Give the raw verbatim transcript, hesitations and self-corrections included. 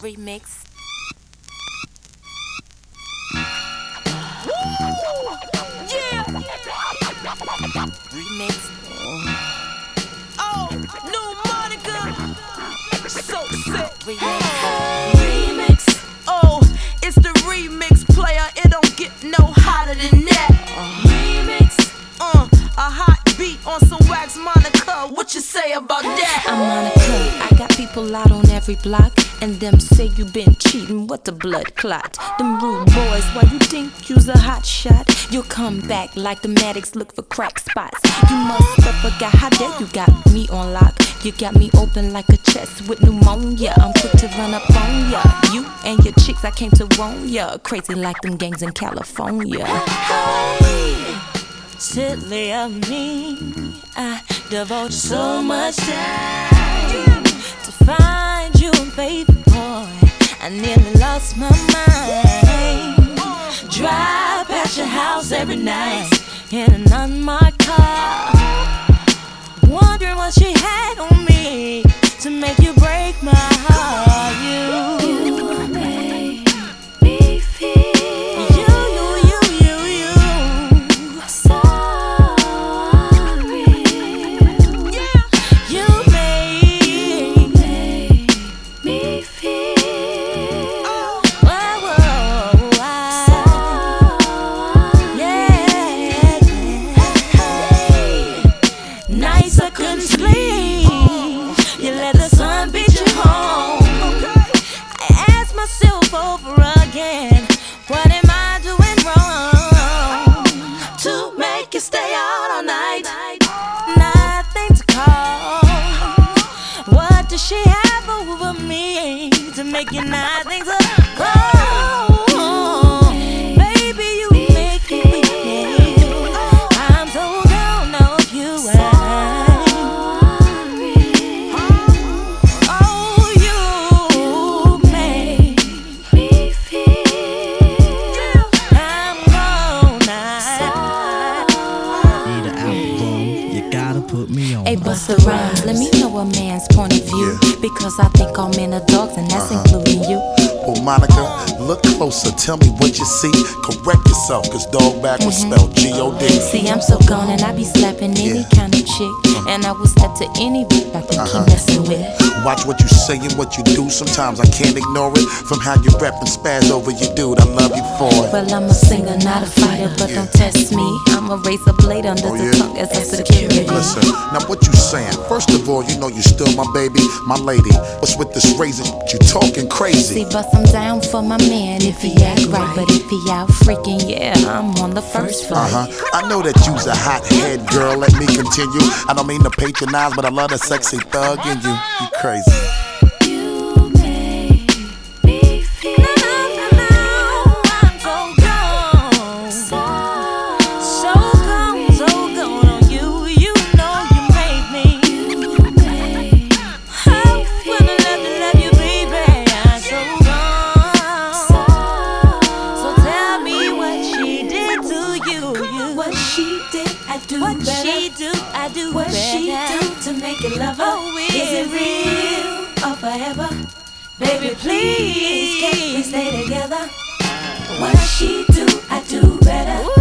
remix. Yeah. Remix. Oh, new Monica. So sick. Remix. Remix. Oh, it's the remix player. It don't get no hotter than that. Remix. Uh, a hot beat on some wax Monica. What you say about that? I'm Monica. I got people out on every block, and them say you been cheating. What the blood clot? Them rude boys, why you think you's a hot shot? You'll come back like the Maddox look for crack spots. You must have forgot how dare you got me on lock. You got me open like a chest with pneumonia. I'm quick to run up on ya. You and your chicks, I came to warn ya. Crazy like them gangs in California. Hey, silly of me, I devote so much time to find you, baby boy. I nearly lost my mind. Drive past your house every night in an unmarked car, wondering what she had on me to make you break my heart. You, you made me feel you, you, you, you, you so real. Yeah. You made, you made me feel oh. Whoa, whoa, whoa. So yeah, yeah. Nights I couldn't sleep. You let the sun beat you home. I ask myself over again, what am I doing wrong to make you stay out all night? Nothing to call. What does she have over me to make you nothing to call? Baby, you make me feel I'm so down on you. Hey, Busta Rhymes, let me know a man's point of view, yeah. Because I think all men are dogs, and that's uh-huh. including you. Well, Monica, look closer, tell me what you see. Correct yourself, cause dog backwards mm-hmm. spelled G O D. See, I'm so gone and I be slapping any yeah. kind of chick, uh-huh. and I will step to any beat I think uh-huh. he messing with. Watch what you say and what you do, sometimes I can't ignore it. From how you rap and spaz over your dude, I love you for it. Well, I'm a singer, not a fighter, but yeah. don't test me. I'm a razor blade under oh, the yeah? tongue as a security. Listen, now what you saying? First of all, you know you still my baby, my lady. What's with this razor? You talking crazy. See, bust I'm down for my man if he act right, but if he out freaking, yeah, I'm on the first flight. Uh-huh. I know that you's a hot head girl, let me continue. I don't mean to patronize, but I love the sexy thug in you. You crazy. You make me feel I'm so gone, so, so gone, so gone on you. You know you made me. You made I wanna love to love you, baby. I'm so gone. So, so tell me what she did to you. you. What she did, I do what better. She do, I do what better. She do to make you love her. Oh, is it real or forever? Baby, please, can we stay together? What she do, I do better.